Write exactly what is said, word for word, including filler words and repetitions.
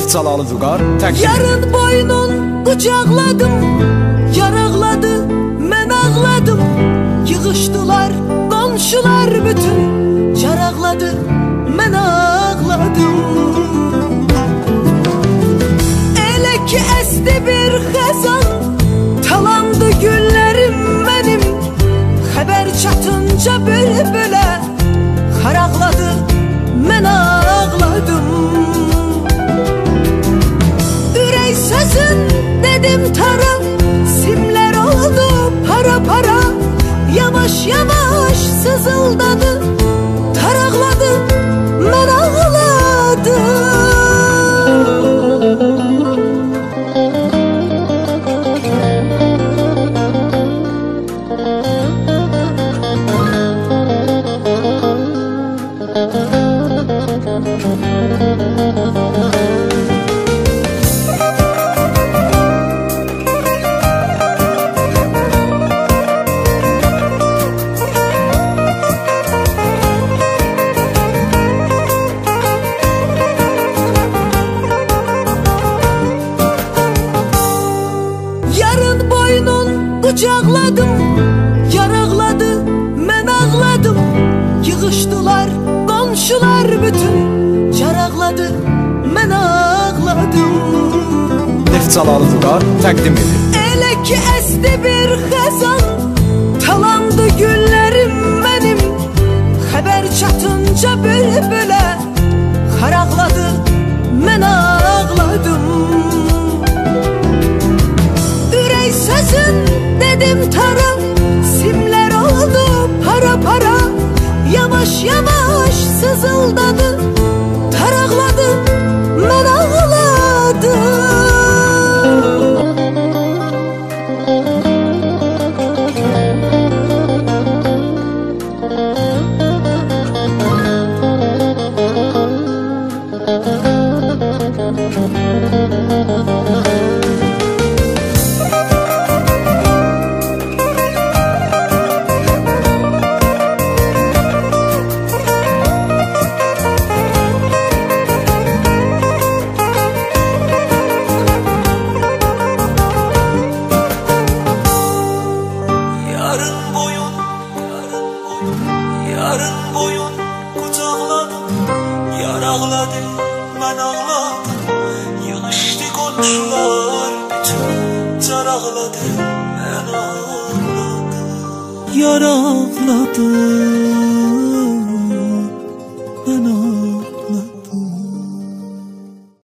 Neftçalalı Vüqar təqdim Yarın boynun qucaqladım, yaraqladı, mən ağladım. Yığışdılar qonşular bütün, caraqladı, mən ağladım. Elə ki əsdi bir xəzan, talandı güllərim mənim. Xəbər çatınca bülbülə, xaraqladı, mən ağladım. Ürək sözün dedim tara, simlər oldu para para. Yavaş yavaş sızıldadı, taraqladı, mən ağladım. Yarın boynun qucaqladım, yaraqladı, mən ağladım. Yığışdılar qonşular bütün, caraqladı, mən ağladım. Neftçalalı Vüqar təqdim edir. Elə ki əsdi bir xəzan, talandı güllərim mənim. Xəbər çatınca bülbülə, xaraqladı, mən ağladım. Ürək sözün dedim tara, simlər oldu para para. Yavaş yavaş sızıldadı, taraqladı, mən ağladım. Yarın boyun, yarın boyun kucağladım, yaraqladı, mən ağladım. Yığışdı qonşular bütün, caraqladı, mən ağladım. Yaraqladı.